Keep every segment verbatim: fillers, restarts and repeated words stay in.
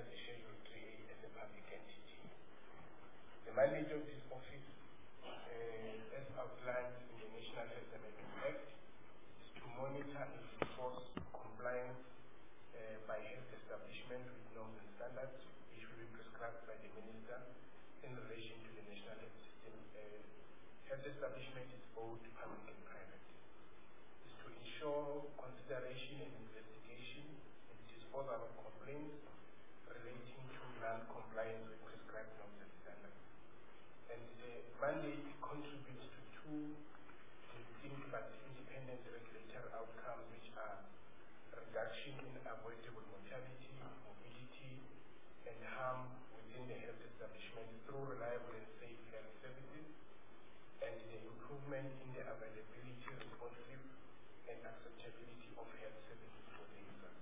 under the Schedule three A as a public entity. The mandate of this office, uh, as outlined in the National Health Amendment Act, is to monitor and enforce compliance uh, by health establishments with norms and standards which will be prescribed by the Minister in relation to the national health system. Uh, health establishment is both public and private. It's to ensure consideration and investigation and disposal of complaints relating to non-compliance with prescribed norms and standards. And the mandate contributes to two distinct but independent regulatory outcomes, which are reduction in avoidable mortality, morbidity, and harm within the health establishment through reliable and safe health services, and the improvement in the availability, responsive, and acceptability of health services for the user.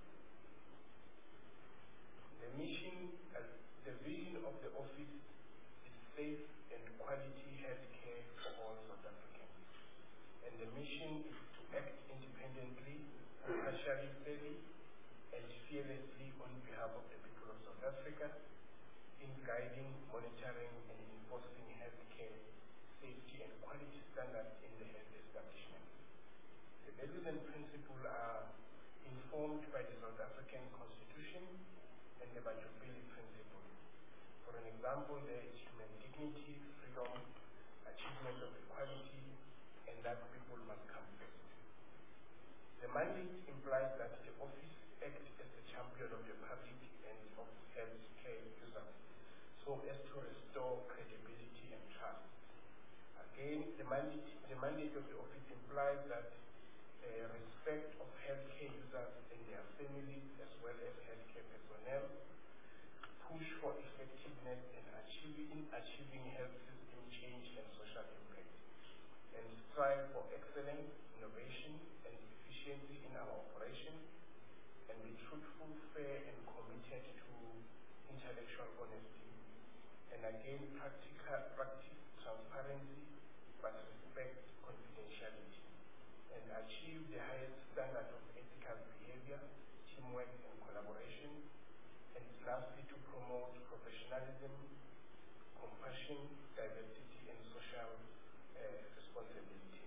The mission, uh, the vision of the office is safe and quality health care for all South Africans. And the mission is to act independently, impartially, fairly, and fearlessly on behalf of the people of South Africa in guiding, monitoring, and enforcing healthcare safety and quality standards in the health establishment. The values and principles are informed by the South African Constitution and the Machiavelli principle. For an example, there is human dignity, freedom, achievement of equality, and that people must come first. The mandate implies that the office acts as a champion of the public and of health care users, so as to restore credibility and trust. Again, the mandate, the mandate of the office implies that uh, respect of healthcare users and their families, as well as healthcare personnel, push for effectiveness in achieving, achieving health system change and social impact, and strive for excellence, innovation, and efficiency in our operation, and be truthful, fair, and committed to intellectual honesty, and again, practical, practice transparency, but respect confidentiality, and achieve the highest standard of ethical behavior, teamwork, and collaboration, and lastly, to promote professionalism, compassion, diversity, and social uh, responsibility.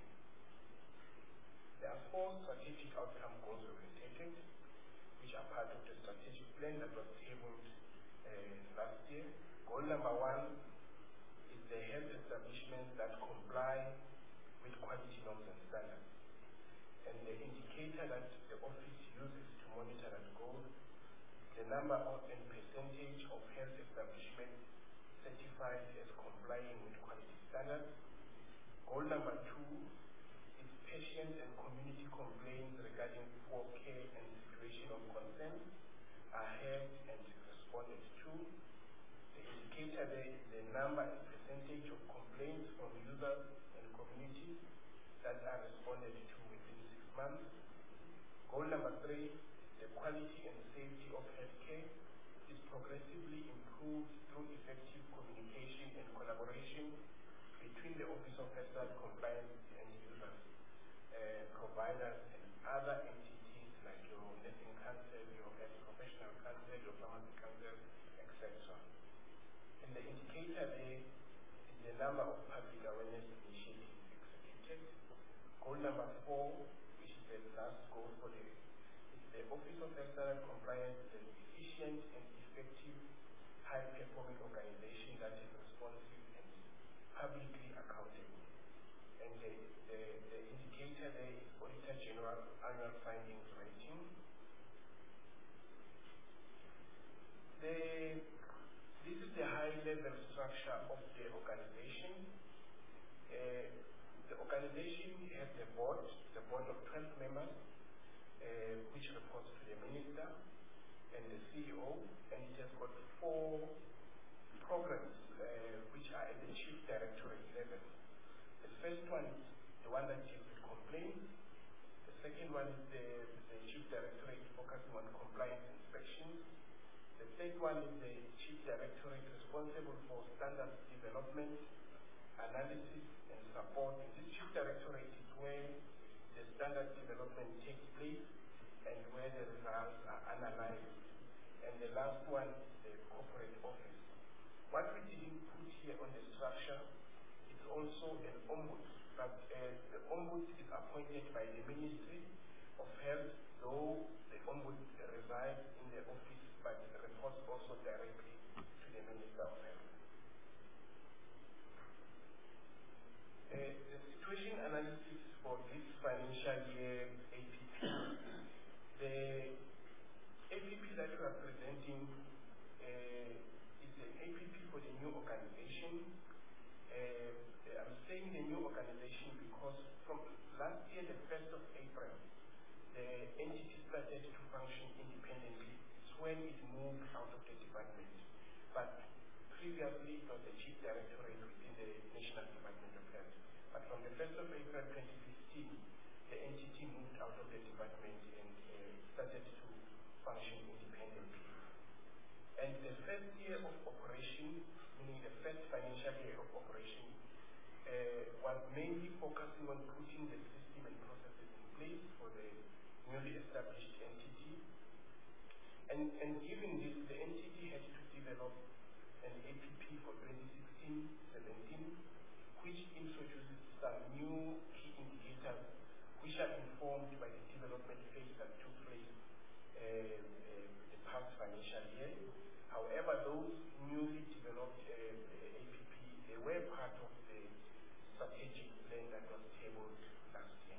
There are four strategic outcome goals orientated, which are part of the strategic plan that was tabled uh, last year. Goal number one is the health establishments that comply with quality norms and standards. And the indicator that the office uses to monitor that goal is the number of and percentage of health establishments certified as complying with quality standards. Goal number two is patient and community complaints regarding poor care and situation of concern are heard and responded to. The indicator there is the number and percentage of complaints from users and communities that are responded to within six months. Goal number three, the quality and safety of healthcare is progressively improved through effective communication and collaboration between the Office of Health Compliance and users, uh, providers, and other entities like your nursing council, your health professional council, your pharmacy council, et cetera. And the indicator there is the number of public awareness initiatives executed. Goal number four, which is the last goal for the, is the Office of Health Compliance is an efficient and effective, high-performing organization that is responsive and publicly accountable. And the, the, the indicator there is Auditor General Annual Findings Rating. The, this is the high-level structure of the organization. Uh, the organization has a board, the board of twelve members, uh, which reports to the minister and the C E O, and it has got four programs uh, which are at the chief directorate level. The first one is the one that deals with complaints. The second one is the, the chief directorate focusing on compliance inspections. The third one is the chief directorate responsible for standards development, analysis, and support. And this chief directorate is where the standard development takes place and where the results are analyzed. And the last one is the corporate office. What we didn't put here on the structure is also an ombud, but uh, the ombud is appointed by the Ministry of Health, though the ombud resides in the office, but reports also directly to the Minister of Health. Uh, the situation analysis for this financial year A P P, the A P P that we are presenting uh, is an A P P for the new organization. Uh, I'm saying the new organization because from last year, the first of April, the entity started to function independently. It's when it moved out of the department. But previously, it was the chief directorate within the National Department of Health. But from the first of April twenty fifteen, the entity moved out of the department and uh, started to function independently. And the first year of operation, meaning the first financial year of operation, uh, was mainly focusing on putting the system and processes in place for the newly established entity. And, and given this, the entity had to develop an A P P for twenty sixteen seventeen, which introduces some new key indicators which are informed by the development phase that took place uh, uh, the past financial year. However, those newly developed uh, A P P, they were part of the strategic plan that was tabled last year.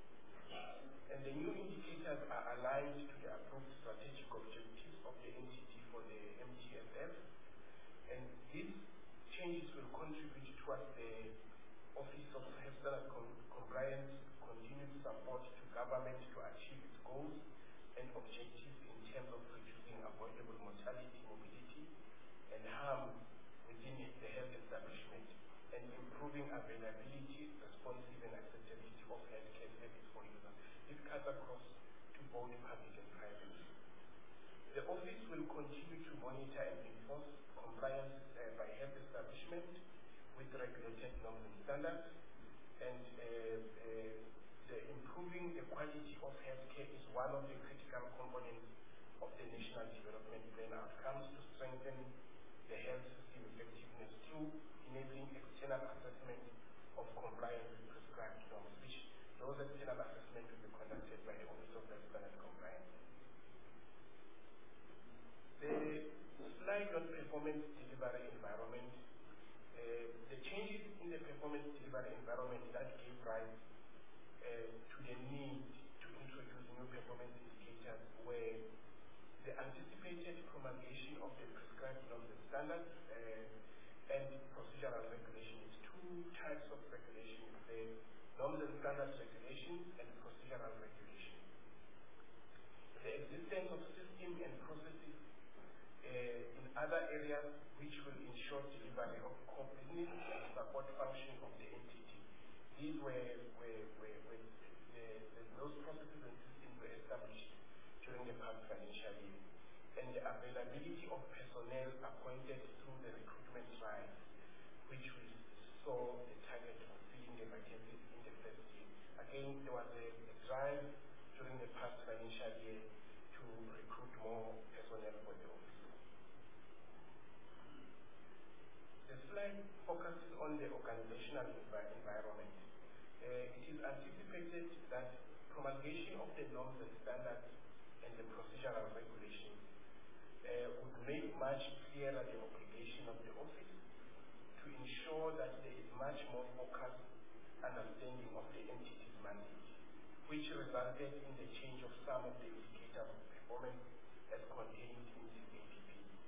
And the new indicators are aligned to the approved strategic objectives of the entity for the M T S F. And these changes will contribute towards the Office of Health Standard Com- Compliance continued support to government to achieve its goals and objectives in terms of reducing avoidable mortality, morbidity, and harm within the health establishment, and improving availability, responsive, and acceptability of healthcare service for users. This cuts across to both public and private. The office will continue to monitor and enforce compliance uh, by health establishment with regulated norms and standards, and uh, uh, the improving the quality of healthcare is one of the critical components of the National Development Plan outcomes to strengthen the health system effectiveness through enabling external assessment of compliance with prescribed norms, which those external assessments will be conducted by the Office of Health Standard Compliance. The slide on performance delivery environment, uh, the changes in the performance delivery environment that gave rise uh, to the need to introduce new performance indicators were the anticipated promulgation of the prescribed norms and standards uh, and procedural regulations. Two types of regulations, the norms and standards regulations and procedural regulations. The existence of systems and processes uh, in other areas which will ensure delivery of core business and support function of the entity. These were, were, were, were the, the, those processes and systems were established during the past financial year. And the availability of personnel appointed through the recruitment drive, which we saw the target of filling the vacancies in the first year. Again, there was a, a drive during the past financial year to recruit more personnel for the office. The slide focuses on the organizational envi- environment. Uh, it is anticipated that promulgation of the norms and standards and the procedural regulations uh, would make much clearer the obligation of the office to ensure that there is much more focused understanding of the entity's mandate, which resulted in the change of some of the indicators of performance as contained in this A P P.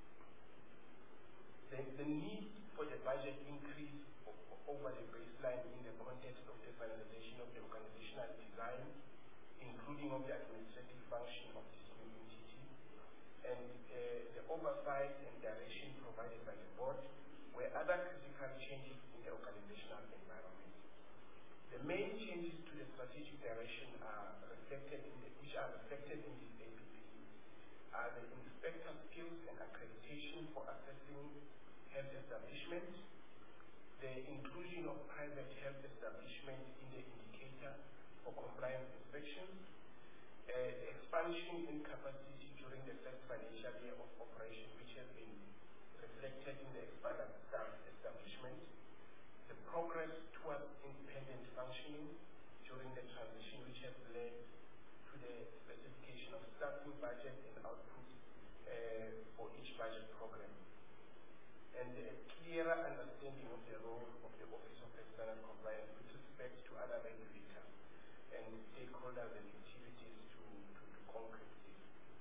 The, the need for the budget increase over the baseline in the context of the finalization of the organizational design, including of the administrative function of this new entity, and uh, the oversight and direction provided by the board were other critical changes in the organizational environment. The main changes to the strategic direction are reflected in the, which are reflected in this A P P are the inspector skills and accreditation for assessing health establishments, the inclusion of private health establishments in the indicator for compliance inspections, uh, the expansion in capacity during the first financial year of operation, which has been reflected in the expanded staff establishment, the progress towards independent functioning during the transition, which has led to the specification of starting budget and output uh, for each budget program, and a clearer understanding of the role of the Office of External Compliance with respect to other regulators and stakeholders and activities to, to, to concrete this.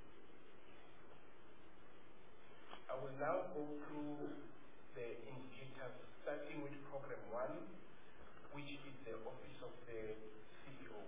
I will now go through the indicators, starting with Program one, which is the Office of the C E O.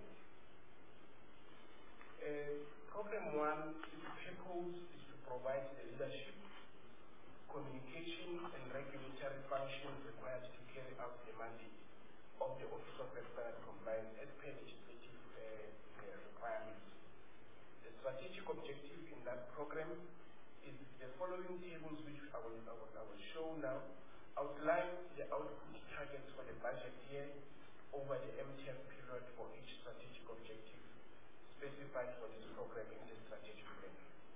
Uh, Program one, its purpose is to provide the leadership, communication, and regulatory functions required to carry out the mandate of the Office of External Compliance as per legislative uh, uh, requirements. The strategic objective in that program is the following tables, which I will, I will, I will show now, outline the output targets for the budget year over the M T F period for each strategic objective specified for this program in the strategic plan.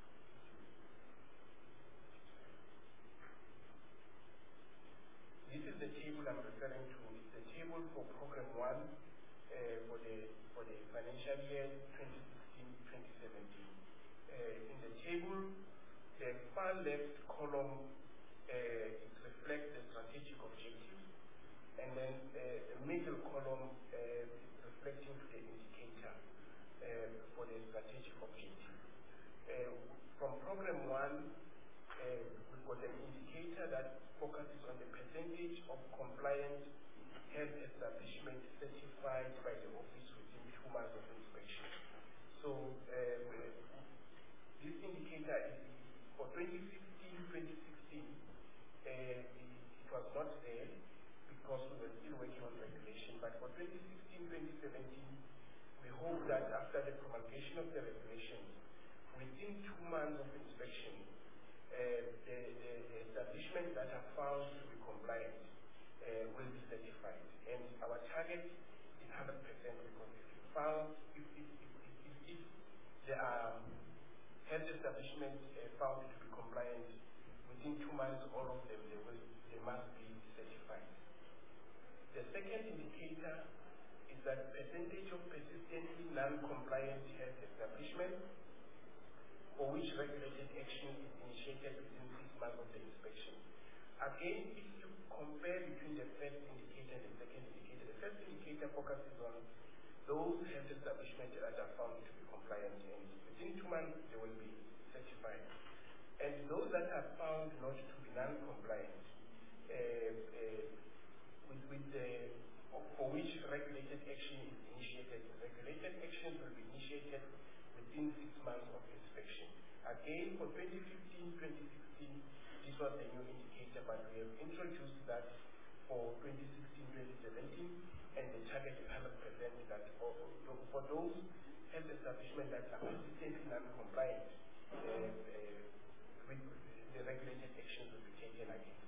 This is the table I'm referring to. It's the table for Program one uh, for the for the financial year twenty sixteen twenty seventeen. Uh, in the table, the far left column uh, it reflects the strategic objectives, and then uh, the middle column uh, is reflecting to the indicator uh, for the strategic objective. Uh, from Program one, uh, we've got an indicator that focuses on the percentage of compliant health establishment certified by the office within two months of inspection. So um, this indicator is for twenty fifteen twenty sixteen, uh, it was not there because we were still working on regulation, but for twenty sixteen twenty seventeen, we hope that after the promulgation of the regulations, within two months of inspection, uh, the, the, the establishments that are found to be compliant uh, will be certified. And our target is one hundred percent because if you found, if, if, if, if, if there are health establishments uh, found to be compliant, within two months, all of them, they, will, they must be certified. The second indicator is that percentage of persistently non-compliant health establishments for which regulated action is initiated within six months of the inspection. Again, if you compare between the first indicator and the second indicator, the first indicator focuses on those health establishments that are found to be compliant, and within two months they will be certified. And those that are found not to be non-compliant, uh, uh, with, with the, for which regulated action is initiated, regulated actions will be initiated within six months of inspection. Again, for twenty fifteen twenty sixteen, this was a new indicator, but we have introduced that for twenty sixteen twenty seventeen, and the target is one hundred percent that for, for those health establishments that are persistently non-compliant, uh, uh, with the regulated actions will be taken against.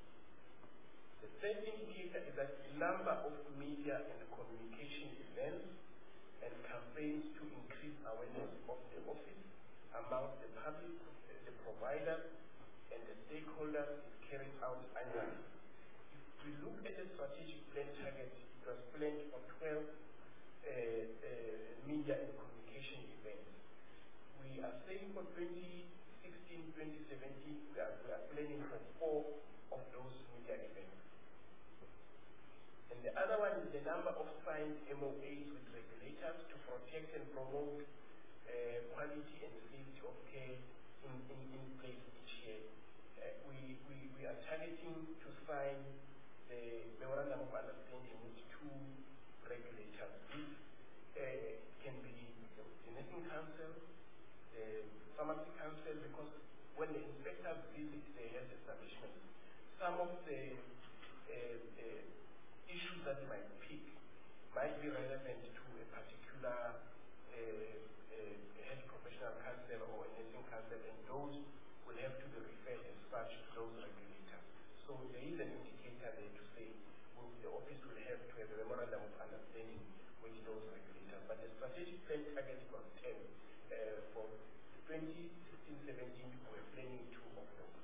The third indicator is that the number of media and communication events and campaigns to increase awareness of the office amongst the public, the providers, and the stakeholders is carried out annually. If we look at the strategic plan target, it was planned for twelve uh, uh, media and communication events. We are saying for twenty sixteen twenty seventeen, we are, we are planning for four of those media events. And the other one is the number of signed M O As with regulators to protect and promote uh, quality and safety of care in, in, in place each year. Uh, we, we, we are targeting to sign the memorandum of understanding with two regulators. This uh, can be the nursing council, the pharmacy council, because when the inspectors visit the health establishment, some of the uh, uh, issues that they might pick might be relevant to a particular uh, uh, health professional council or a nursing council, and those will have to be referred as such to those regulators. So there is an indicator there to say well, the office will have to have a memorandum of understanding with those regulators. But the strategic plan target was ten uh, for twenty sixteen seventeen, we're planning two of those.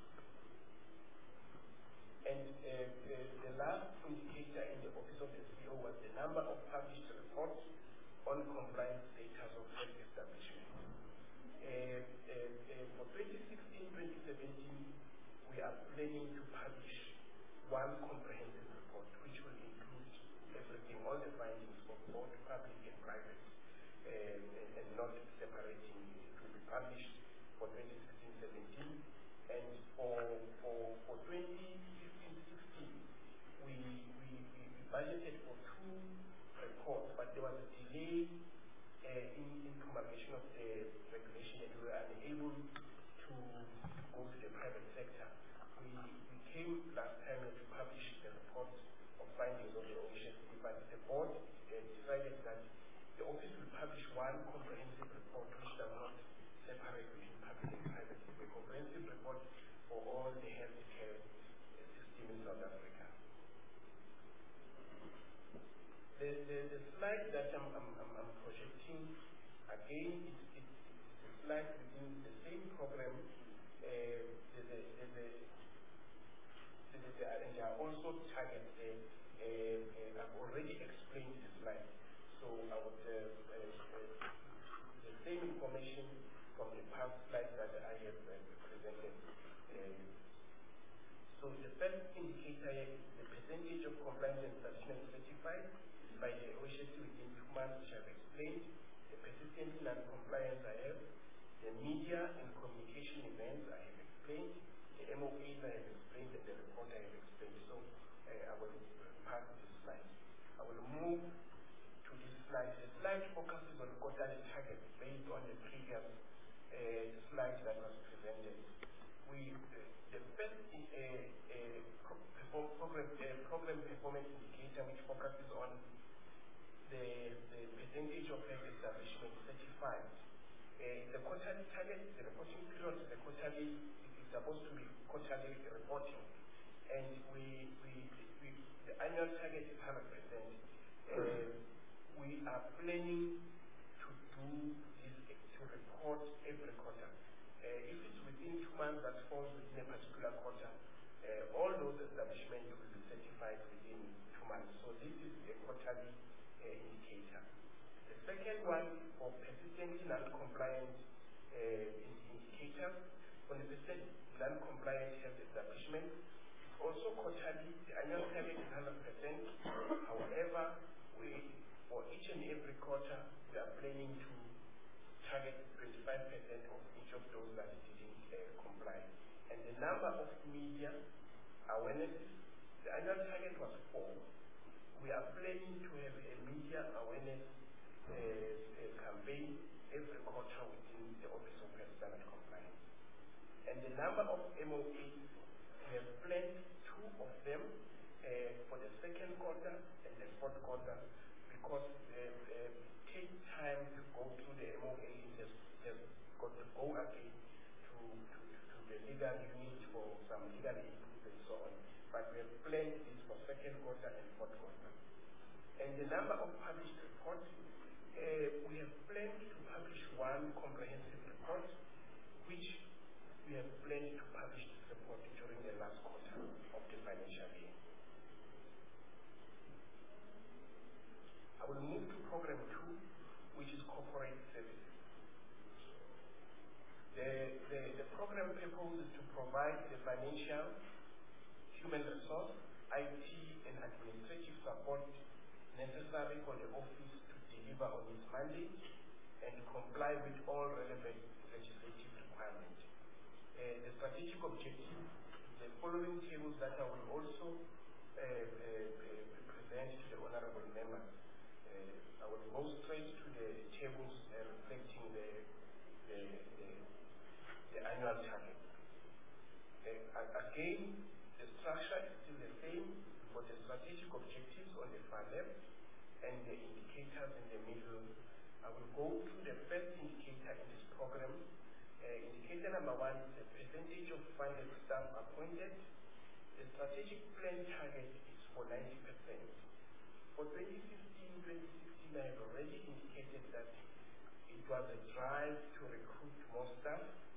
And uh, uh, the last indicator in the Office of the C E O was the number of published reports on compliance status of health establishments. Uh, uh, uh, for twenty sixteen twenty seventeen, we are planning to publish one comprehensive report, which will include everything, all the findings for both public and private, uh, and, and not separating. It will be published for twenty sixteen seventeen, and for for for twenty fifteen sixteen, we, we we we budgeted for two reports, but there was a delay uh, in, in promulgation of the regulation, and we were unable to go to the private sector. We, we came last time to publish the report of findings of the O H S C, but the board uh, decided that the office will publish one comprehensive report which does not separate between public and private. It's a comprehensive report for all the healthcare system in South Africa. The, the, the slide that I'm, I'm, I'm, I'm projecting, again, it's, it's, it's a slide within the same program. Uh, there's a, there's a, there's a, and there are also targets there. Uh, uh, I've already explained the slide. So I would, uh, uh, uh, the same information from the past slides that I have uh, presented. Uh, so the first indicator is the percentage of compliance and establishment certified by the O H S C within two months, which I've explained. The persistent non-compliance I have. The media and communication events I have explained. The M O As I have explained, and the report I have explained. So uh, I will pass this slide. I will move to this slide. The slide focuses on quarterly targets based on the previous uh, slide that was presented. We, uh, the first uh, uh, pro program, uh, program performance indicator, which focuses on the, the percentage of health establishments certified. Uh, the quarterly target, the reporting period, the quarterly, is supposed to be quarterly reporting. And we, we, we the annual target is one hundred percent. Uh, we are planning to do this, to report every quarter. Uh, if it's within two months that falls within a particular quarter, uh, all those establishments will be certified within two months. So this is a quarterly uh, indicator. The second one for persistent non-compliant uh, indicators, for the persistent non-compliant health establishment, it's also quarterly. The annual target is one hundred percent. However, we, for each and every quarter, we are planning to target twenty-five percent of each of those that didn't uh, comply. And the number of media awarenesses, the annual target was four. We are planning to have a media awareness uh, uh, campaign every quarter within the Office of Health Standard Compliance. And the number of M O As, we have planned two of them uh, for the second quarter and the fourth quarter, because uh, uh, it takes time to go through the M O A. Just, just got to go again to, to, to the legal unit for some legal input and so on. But we have planned this for second quarter and fourth quarter. And the number of published reports, uh, we have planned to publish one comprehensive report, which we have planned to publish this report during the last quarter of the financial year. I will move to program two, which is corporate services. The, the, the program proposes to provide the financial, human resource, I T, and administrative support necessary for the office to deliver on its mandate and comply with all relevant legislative requirements. Uh, the strategic objective, the following tables that I will also uh, uh, uh, present to the honorable members. Uh, I will go straight to the tables uh, reflecting the, the, the, the annual target. Uh, again, the structure is still the same for the strategic objectives on the far left and the indicators in the middle. I will go through the first indicator in this program. Uh, indicator number one is the percentage of funded staff appointed. The strategic plan target is for ninety percent. For twenty fifteen twenty sixteen, I have already indicated that it was a drive to recruit more staff.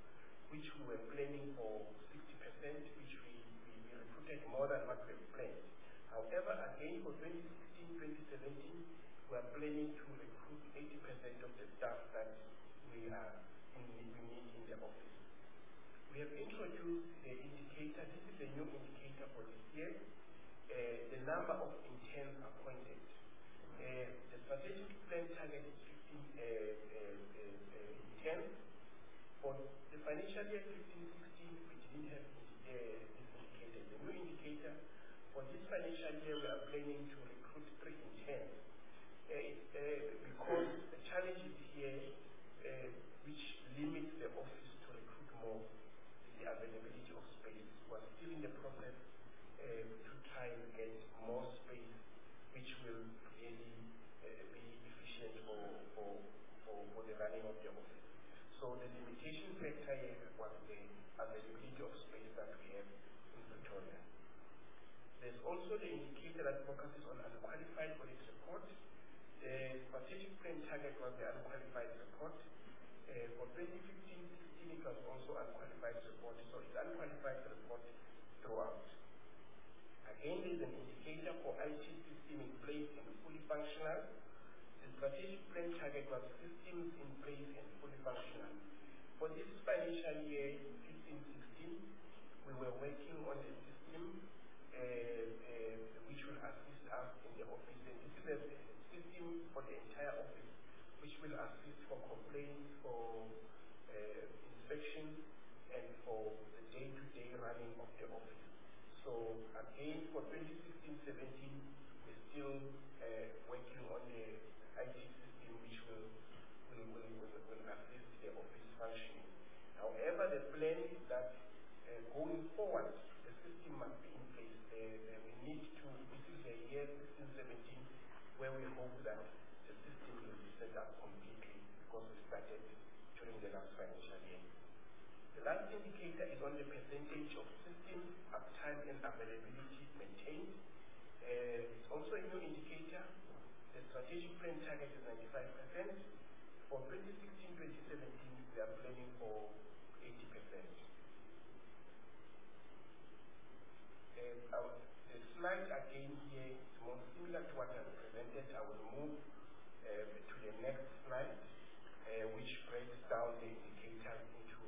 which we were planning for sixty percent, which we, we, we recruited more than what we planned. However, again, for twenty sixteen twenty seventeen, we are planning to recruit eighty percent of the staff that we are in, we need in the office. We have introduced the indicator. This is a new indicator for this year. Uh, the number of interns appointed. Uh, the strategic plan target is fifteen uh, uh, uh, uh, interns. For the financial year fifteen sixteen, we didn't have uh, this indicator. The new indicator for this financial year, we are planning to recruit three interns. Uh, it's, uh, because the challenge is here, uh, which limits the office to recruit more, is the availability of space. We're still in the process uh, to try and get more space, which will really uh, be efficient for, for, for, for the running of the office. So the limitation factor here was the availability of space that we have in Pretoria. There's also the indicator that focuses on unqualified audit report. The strategic plan target was the unqualified report. Uh, for twenty fifteen sixteen, it was also unqualified report. So it's unqualified report throughout. Again, there's an indicator for I T system in place and fully functional. The strategic plan target was systems in place and fully functional. For this financial year, fifteen sixteen, we were working on a system uh, uh, which will assist us in the office. And this is a system for the entire office, which will assist for complaints, for uh, inspection, and for the day-to-day running of the office. So again, for twenty sixteen seventeen, we're still uh, working on the I T system which will, will, will, will, will assist the office functioning. However, the plan is that uh, going forward, the system must be in place. Uh, uh, we need to, this is the year sixteen seventeen, where we hope that the system will be set up completely because we started during the last financial year. The last indicator is on the percentage of system uptime and availability maintained. Uh, it's also a new indicator. The strategic plan target is ninety-five percent. For twenty sixteen twenty seventeen, we are planning for eighty percent. Uh, our, the slide again here is more similar to what I presented. I will move uh, to the next slide, uh, which breaks down the indicators into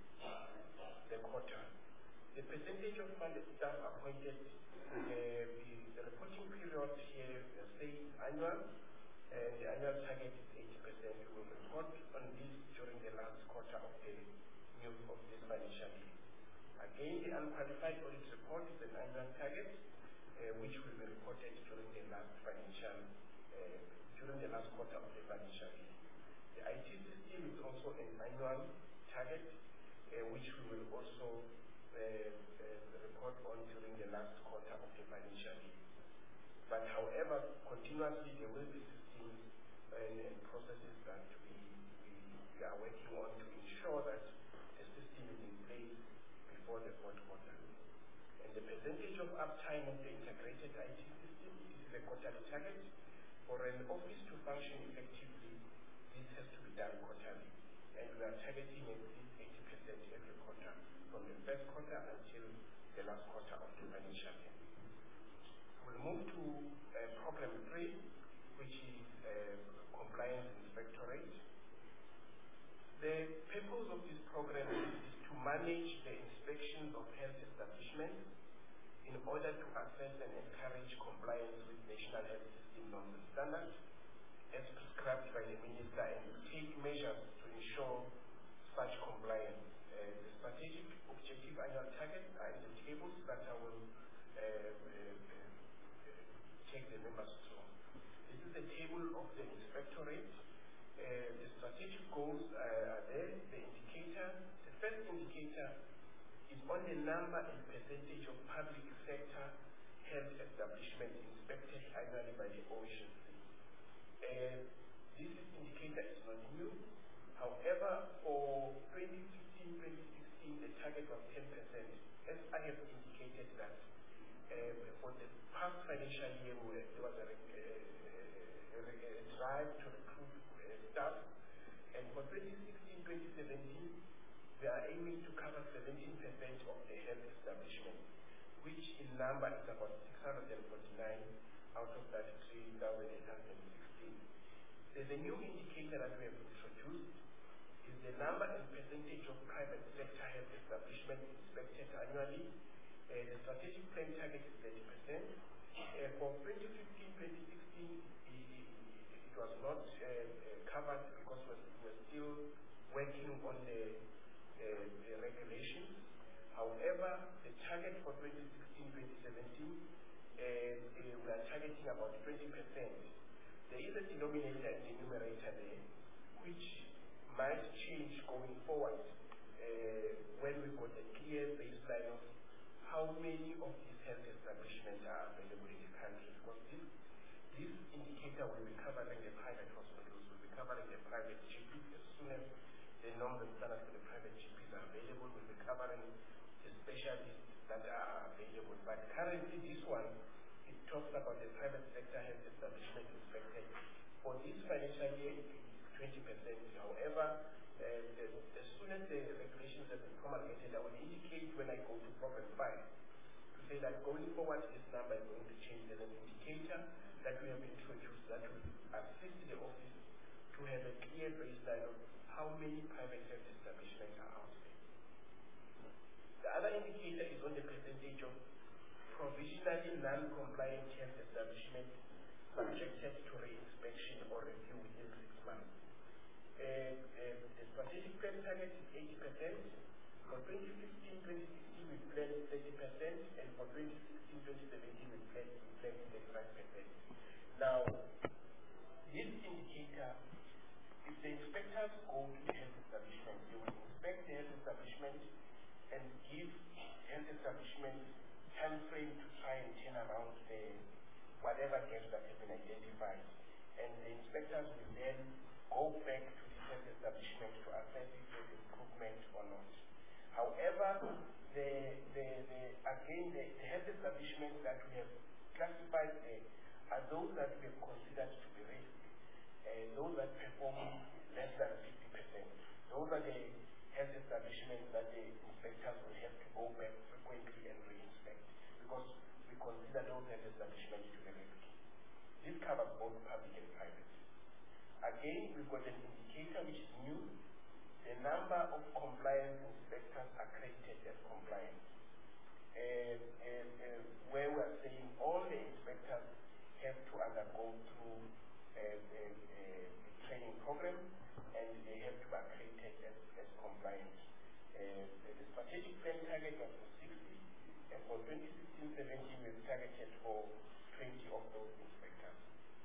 the quarter. The percentage of funded staff appointed, uh, the, the reporting period here uh, says annual, and the annual target is eighty percent. We will report on this during the last quarter of the new of this financial year. Again, the unqualified audit report is an annual target, uh, which will be reported during the last financial, uh, during the last quarter of the financial year. The I T system is also an annual target, uh, which we will also uh, uh, report on during the last quarter of the financial year. But however, continuously there will be systems and, and processes that we, we, we are working on to ensure that the system is in place before the fourth quarter. And the percentage of uptime of the integrated I T system, this is a quarterly target. For an office to function effectively, this has to be done quarterly. And we are targeting at least eighty percent every quarter, from the first quarter until the last quarter of the financial year. We'll move to uh, program three, which is uh, compliance inspectorate. The purpose of this program is to manage the inspections of health establishments in order to assess and encourage compliance with national health system norms and standards as prescribed by the minister, and take measures to ensure such compliance. Uh, the strategic objective annual targets are in the tables that I will uh, uh, take the members through. This is the table of the inspectorate. Uh, the strategic goals uh, are there. The indicator, the first indicator is on the number and percentage of public sector health establishments inspected annually by the O H S C. Uh, this indicator is not new. However, for twenty fifteen twenty sixteen, the target was ten percent. As I have indicated that uh, for the past financial year, there was a, uh, a, a drive to recruit uh, staff. And for twenty sixteen twenty seventeen, we we are aiming to cover seventeen percent of the health establishment, which in number is about six hundred forty-nine out of thirty-three thousand eight hundred sixteen. There's a new indicator that we have introduced, is the number and percentage of private sector health establishment inspected annually. Uh, the strategic plan target is thirty percent. Uh, for twenty fifteen twenty sixteen, it, it was not uh, uh, covered because we're, we're still working on the, uh, the regulations. However, the target for twenty sixteen twenty seventeen, uh, uh, we are targeting about twenty percent. There is a denominator and a numerator there, which might change going forward uh, when we've got a clear baseline of how many of these health establishments are available in the country. Because this, this indicator will be covering the private hospitals, will be covering the private G Ps. As soon as the norms and standards for the private G Ps are available, will be covering the specialists that are available. But currently this one, it talks about the private sector health establishment inspected. For this financial year, it is twenty percent. However, uh, the, as soon as the regulations have been promulgated, I will indicate when I go to problem five to say that going forward, this number is going to change. There's an indicator that we have introduced that will assist the office to have a clear baseline of how many private health establishments are out there. The other indicator is on the percentage of provisionally non-compliant health establishments subjected to re-inspection or review within six months. Uh, uh, the strategic plan target is eighty percent. For twenty fifteen twenty sixteen, we planned thirty percent, and for twenty sixteen twenty seventeen, we planned thirty-five percent. Now, this indicator, if the inspectors go to the health establishment, they will inspect the health establishment and give health establishment time frame to try and turn around the whatever gaps that have been identified. And the inspectors will then go back to the health establishment to assess if there is improvement or not. However, the, the, the, again, the, the health establishments that we have classified there are those that we have considered to be risk, and those that perform less than fifty percent. Those are the health establishments that the inspectors will have to go back frequently and re-inspect, because we consider those health establishments to be risk. This covers both public and private. Again, we've got an indicator which is new, the number of compliance inspectors accredited as compliant. And, and, and where we are saying all the inspectors have to undergo through a, a, a, a training program, and they have to be accredited as, as compliant. Uh, the strategic plan target was for sixty, and for twenty sixteen seventeen we've targeted for twenty of those inspectors.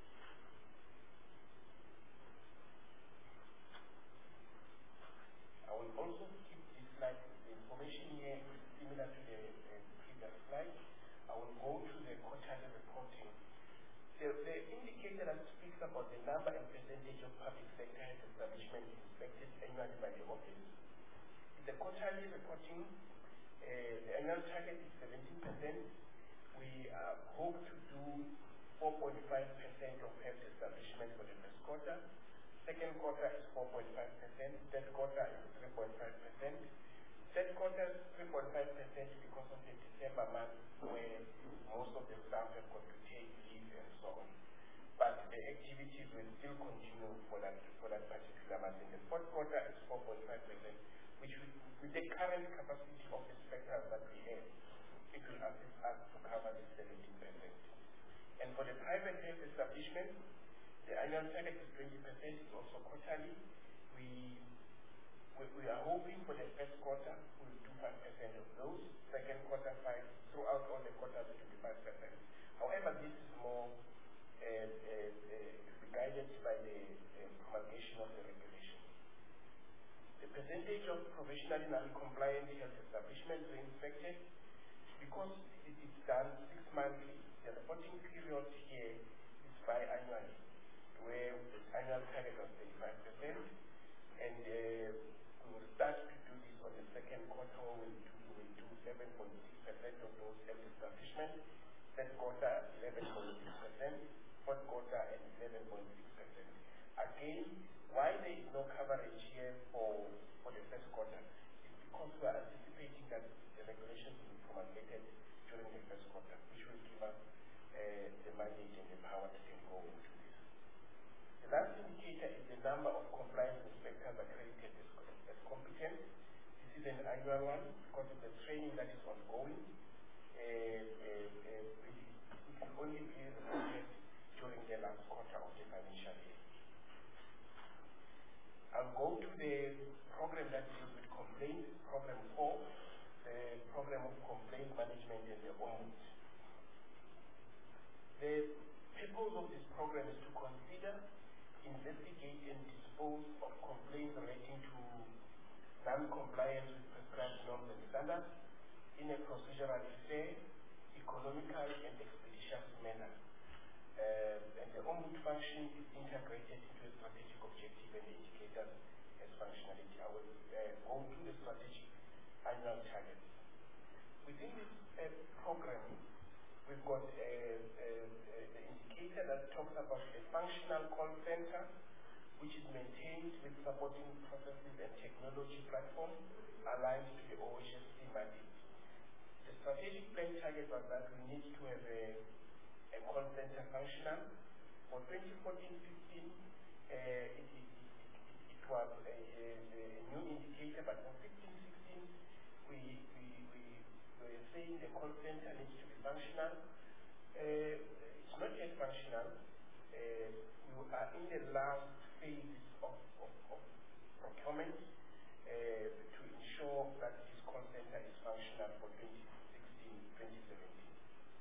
I will also keep this slide. The information here is similar to the uh, previous slide. I will go to the quarterly reporting. The, the indicator that speaks about the number and percentage of public sector health establishments inspected annually by the office. In the quarterly reporting, uh, the annual target is seventeen percent. We uh, hope to do four point five percent of health establishments for the first quarter. Second quarter is four point five percent. Third quarter is three point five percent. Third quarter is three point five percent because of the December month where most of the staff have got to take leave and so on. But the activities will still continue for that for that particular month. In the fourth quarter is four point five percent, which will, with the current capacity of inspectors that we have, it will assist us to cover the seventeen percent. And for the private health establishment, the annual target is twenty percent, is also quarterly. We, we we are hoping for the first quarter we'll do five percent of those, second quarter five, throughout all the quarters it will be five percent. However, this is more uh, uh, uh, guided by the uh, promulgation of the regulation. The percentage of provisionally non-compliant health establishments were inspected, because it is done six monthly. The reporting period here is biannually, where the annual target was thirty-five percent, and uh, we will start to do this on the second quarter. We will do, we will do seven point six percent of those health establishments, third quarter eleven point six percent, fourth quarter and eleven point six percent. Again, why there is no coverage here for, for the first quarter is course, we are anticipating that the regulations will be promulgated during the first quarter, which will give us uh, the mandate and the power to then go into this. The last indicator is the number of compliance inspectors accredited as, as competent. This is an annual one because of the training that is ongoing. Uh, uh, uh, it, it will only be reported during the last quarter of the financial year. I'll go to the program that deals with complaints, program four, the program of complaint management and the ombuds. The purpose of this program is to consider, investigate and dispose of complaints relating to non-compliance with prescribed norms and standards in a procedurally fair, economical and expeditious manner. Uh, and the ombud function is integrated into a strategic objective and indicators as functionality. I will uh, go through the strategic annual targets. Within this uh, program, we've got uh, uh, uh, the indicator that talks about a functional call center, which is maintained with supporting processes and technology platform aligned to the O H S C mandate. The strategic plan target was that we need to have a a call center functional. For twenty fourteen fifteen, uh, it, it, it, it was a, a, a new indicator, but for fifteen sixteen, we, we, we were saying the call center needs to be functional. Uh, it's not yet functional. Uh, we are in the last phase of, of, of procurement uh, to ensure that this call center is functional for twenty sixteen twenty seventeen.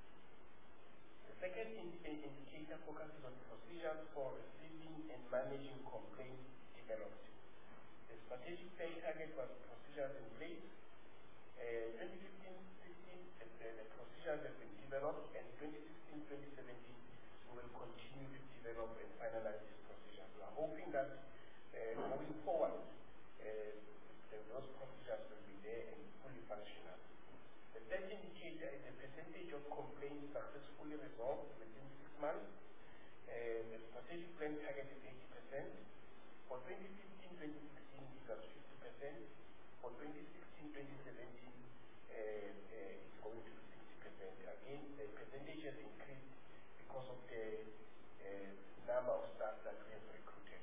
The second in, in indicator focuses on procedures for receiving and managing complaints developed. The strategic plan target was procedures in place. Uh, twenty fifteen sixteen, the, the procedures have been developed, and twenty sixteen twenty seventeen, we will continue to develop and finalize these procedures. We are hoping that uh, moving forward, uh, the, those procedures will be there and fully functional. The third indicator is the percentage of complaints successfully resolved within six months. Uh, the strategic plan target is eighty percent. For twenty fifteen twenty sixteen, it was fifty percent. For twenty sixteen twenty seventeen, uh, uh, it's going to be sixty percent. Again, the percentage has increased because of the uh, number of staff that we have recruited.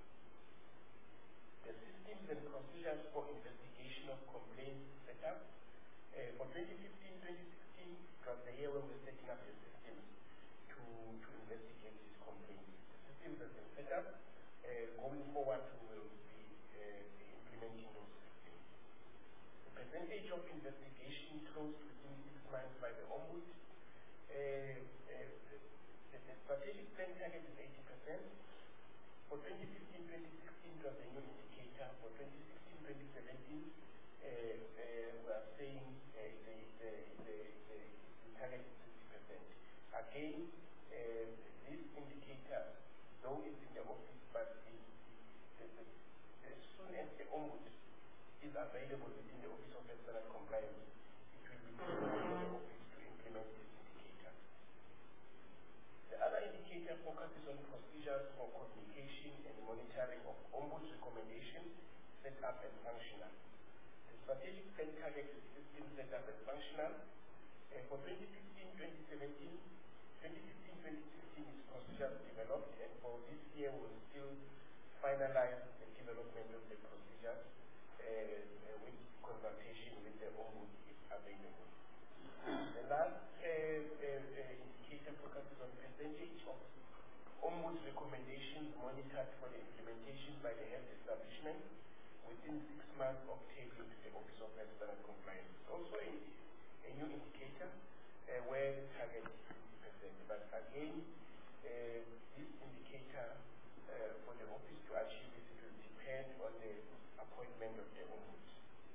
The systems and procedures for investigation of complaints set up. Uh, for twenty fifteen twenty sixteen, it was the year when we were setting up the systems to, to investigate these complaints. The systems have been set up. Uh, going forward, we will be, uh, be implementing those systems. The percentage of investigation closed within six months by the ombuds. Uh, uh, the, the strategic plan target is eighty percent. For twenty fifteen twenty sixteen, it was a new indicator. For twenty sixteen twenty seventeen, uh, uh, we are saying uh, the, the, the, the, the target is sixty percent. Again, uh, this indicator, though it's in the office, but the, the, the, as soon as the ombud is available within the Office of External Compliance, it will be possible for the office to implement this indicator. The other indicator focuses on procedures for communication and monitoring of ombud's recommendations set up and functional. The strategic plan target is system set up and functional. Uh, for twenty fifteen twenty seventeen, twenty fifteen twenty sixteen is procedures developed, and for this year we'll still finalize the development of the procedures uh, uh, with consultation with the ombud if available. The last uh, uh, uh, indicator focuses on percentage of ombud's recommendations monitored for the implementation by the health establishment within six months of tabling to the Office of External Compliance. It's also a, a new indicator uh, where the target is fifty percent. But again, uh, this indicator uh, for the office to achieve this, it will depend on the appointment of the ombud.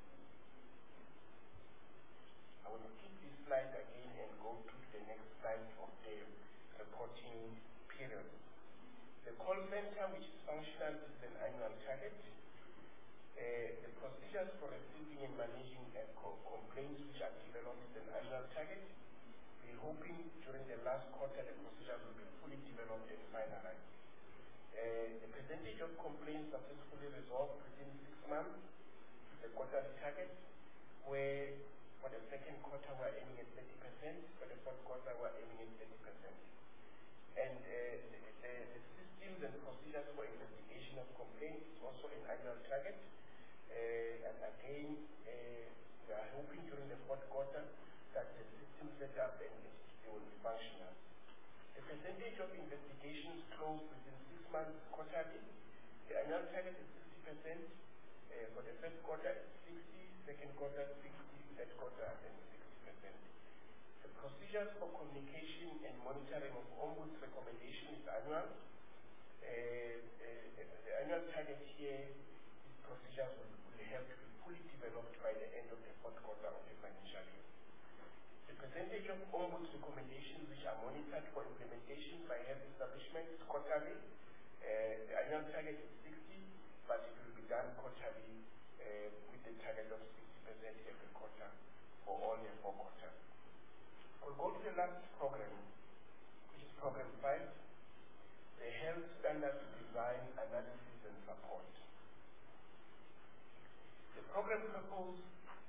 I will skip this slide again and go to the next slide of the reporting period. The call center, which is functional, is an annual target. Uh, the procedures for receiving and managing uh, co complaints which are developed is an annual target. We're hoping during the last quarter the procedures will be fully developed and finalized. Uh, the percentage of complaints successfully resolved within six months is a quarterly target. of complaints is also an annual target. Uh, and again, uh, we are hoping during the fourth quarter that the system set up and it will be functional. The percentage of investigations closed within six months quarterly, the annual target is sixty percent. Uh, for the first quarter, it's sixty, second quarter, sixty, third quarter, and sixty percent. The procedures for communication and monitoring of Ombuds recommendation is annual. Uh, uh, the annual target here, these procedures will, will have to be fully developed by the end of the fourth quarter of the financial year. The percentage of Ombuds recommendations which are monitored for implementation by health establishments quarterly, uh, the annual target is sixty, but it will be done quarterly uh, with the target of sixty percent every quarter for all the four quarters. We'll go to the last program, which is program five, the health standards design, analysis, and support. The program purpose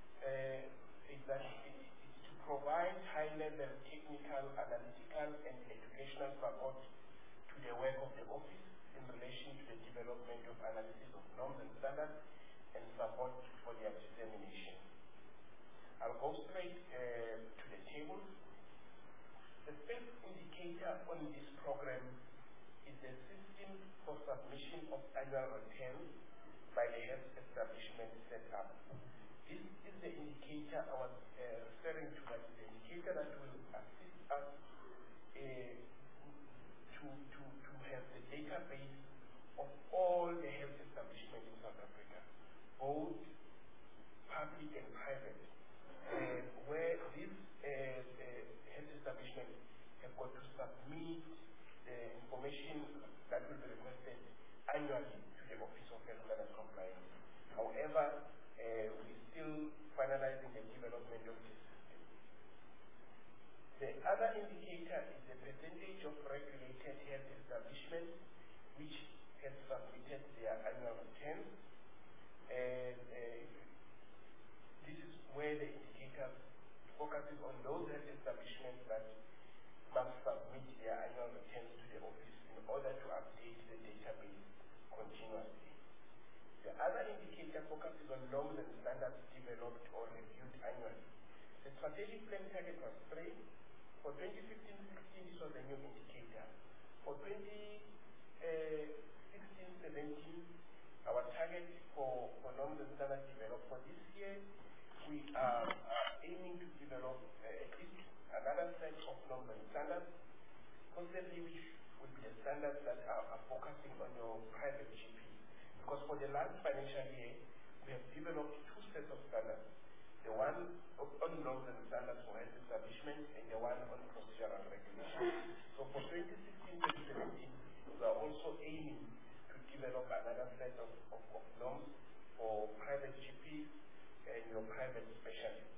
uh, is that it is to provide high-level technical, analytical, and educational support to the work of the office in relation to the development of analysis of norms and standards and support for their determination. I'll go straight uh, to the tables. The first indicator on this program is the system for submission of annual returns by the health establishment set up. This is the indicator I was uh, referring to as the indicator that will assist us uh, to, to, to have the database of all the health establishments in South Africa, both public and private, uh, where these uh, uh, health establishments have got to submit the information that will be requested annually to the Office of Health Standards Compliance. However, uh, we're still finalizing the development of this system. The other indicator is the percentage of regulated health establishments which have submitted their annual returns. And uh, this is where the indicator focuses on those health establishments that must submit their annual returns to the office in order to update the database continuously. The other indicator focuses on norms and standards developed or reviewed annually. The strategic plan target was three. For twenty fifteen sixteen, this was a new indicator. For twenty sixteen seventeen, our target for, for norms and standards developed for this year, we are uh, aiming to develop uh, at least another set of norms and standards, possibly which would be the standards that are, are focusing on your private G P. Because for the last financial year, we have developed two sets of standards. The one on norms and standards for health establishments and the one on procedural regulations. So for twenty sixteen twenty seventeen, we are also aiming to develop another set of, of, of norms for private G Ps and your private specialists.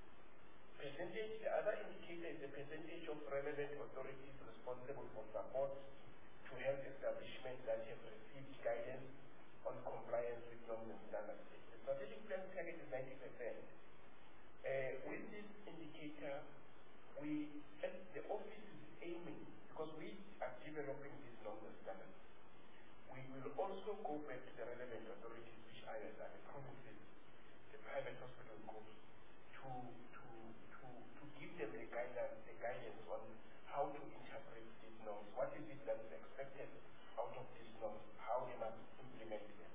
Percentage, the other indicator is the percentage of relevant authorities responsible for support to health establishments that have received guidance on compliance with norms and standards. The strategic plan target is ninety percent. Uh, with this indicator, we, the office is aiming, because we are developing these norms and standards, we will also go back to the relevant authorities, which are the provinces, the private hospital groups, to, to, to, to give them the guidance, the guidance on how to interpret these norms. What is it that is expected out of these norms? How they must implement them.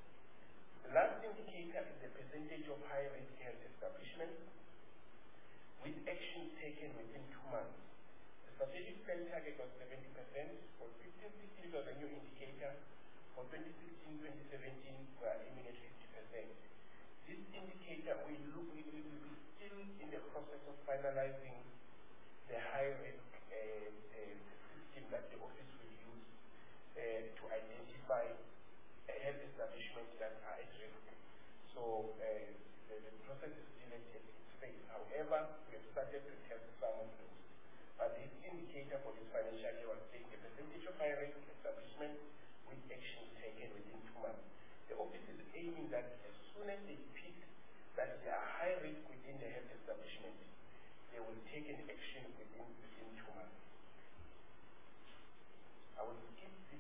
The last indicator is the percentage of high-risk health establishments with actions taken within two months. The strategic plan target was seventy percent. For fifteen sixteen was a new indicator. For twenty sixteen twenty seventeen, we are aiming at fifty percent. This indicator, we look, we will be still in the process of finalizing the high-risk uh, uh, system that the office will use uh, to identify uh, health establishments that are at risk. So uh, the, the process is still at its phase. However, we have started to test some of those. But this indicator for this financial year was taking the percentage of high-risk establishments with actions taken within two months. The office is aiming that as soon as they pick that they are high risk within the health establishment, they will take an action within, within two months. I will skip this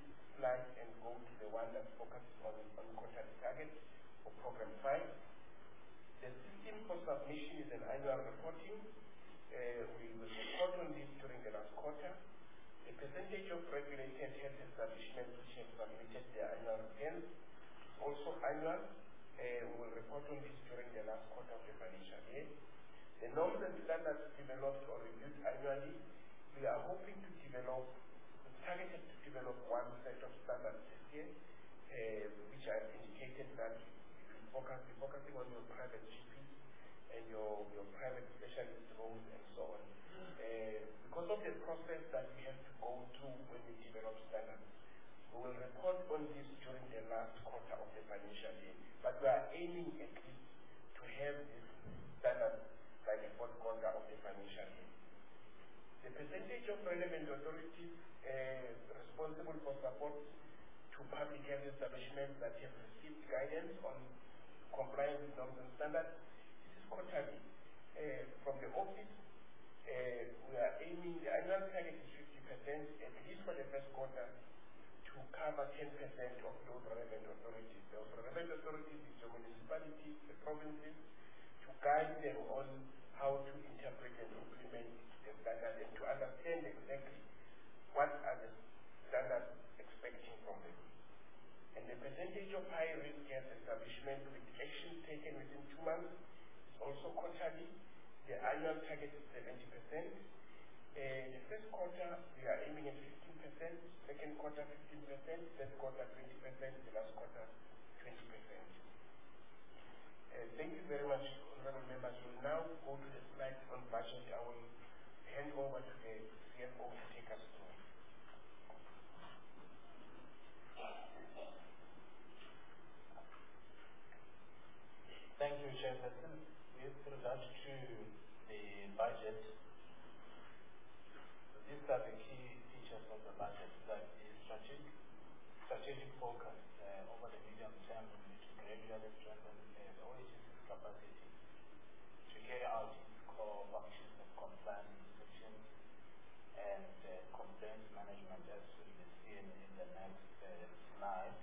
slide and go to the one that focuses on, on quarterly targets for Program five. The system for submission is an annual reporting. Uh, we will report on this during the last quarter. The percentage of regulated health establishments which have submitted their annual returns is also annual. Uh, we will report on this during the last quarter of the financial year. The norms and standards developed or reviewed annually, we are hoping to develop, we targeted to develop one set of standards this year, uh, which I've indicated that we focus, be focusing on your private G Ps and your, your private specialist roles and so on. Uh, because of the process that we have to go through when we develop standards, we will report on this during the last quarter of the financial year. But we are aiming at least to have this standard by the fourth quarter of the financial year. The percentage of relevant authorities uh, responsible for support to public health establishments that have received guidance on compliance with norms and standards, this is quarterly. Uh, from the office, uh, we are aiming, the annual target is fifty percent, at least for the first quarter, to cover ten percent of those relevant authorities. Those relevant authorities is the municipalities, the provinces, to guide them on how to interpret and implement the standard and to understand exactly what are the standards expecting from them. And the percentage of high-risk health establishments with action taken within two months is also quarterly. The annual target is seventy percent. Uh, the first quarter, we are aiming at fifteen percent, second quarter, fifteen percent, third quarter, twenty percent, the last quarter, twenty percent. Uh, thank you very much, honorable members. We will now go to the slide on budget. I will hand over to the C F O to take us through. Thank you, Chairperson. With regard to the budget, these are the key features of the budget, that the strategic, strategic focus uh, over the medium term to gradually strengthen uh, the O H S's capacity to carry out its core functions of compliance, inspection, and uh, complaints management, as will be seen in the next uh, slide.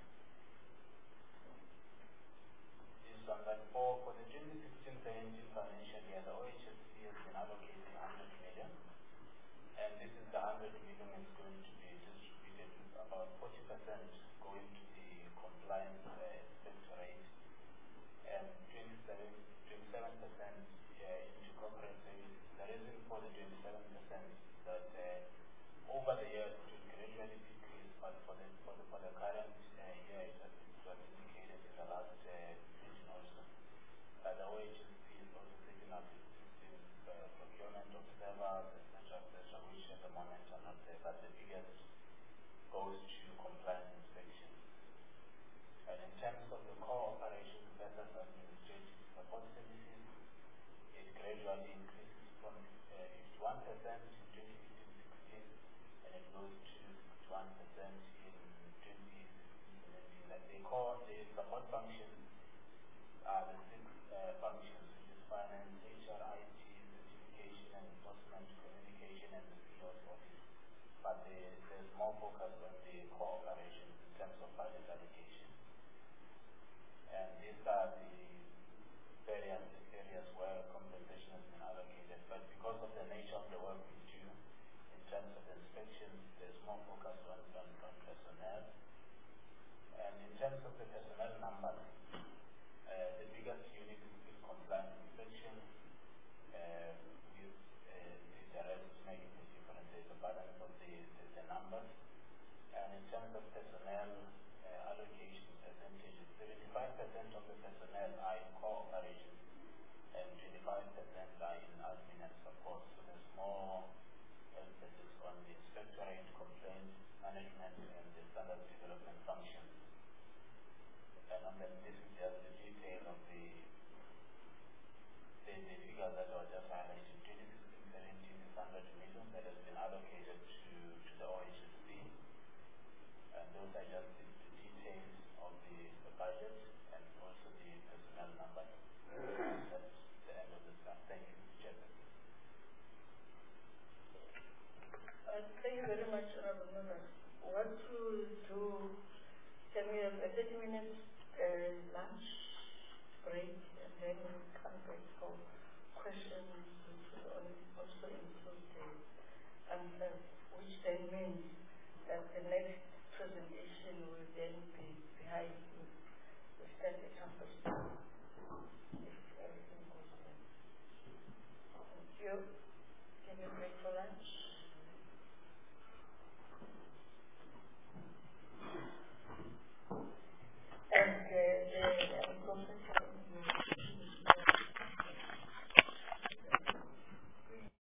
This one, that for, for the twenty sixteen seventeen financial year, the O H S C has been allocated one hundred million. And this is the one hundred million is going to be distributed with about forty percent going to the compliance uh, inspectorate and twenty-seven percent uh, into corporate services. The reason for the twenty-seven percent is that uh, over the years it will gradually decrease, but for the, for the, for the current uh, year it was, it was indicated in the last uh, meeting also. But the O H S C is also setting up its systems, uh, procurement of servers, which at the moment are not there, but the biggest goes to compliance inspection. And in terms of the core operations, business administrative support services, it gradually increases from uh, fifty-one percent in twenty fifteen sixteen, and it goes to sixty-one percent in twenty sixteen seventeen. Like the core, the support functions are the six uh, functions, which is finance, H R, I T, certification and enforcement, communication, and the C E O's office. But the, there's more focus on the core operations in terms of budget allocation. And these are the various areas where compensation has been allocated. But because of the nature of the work we do, in terms of inspections, there's more focus on, on, on personnel. And in terms of the personnel numbers,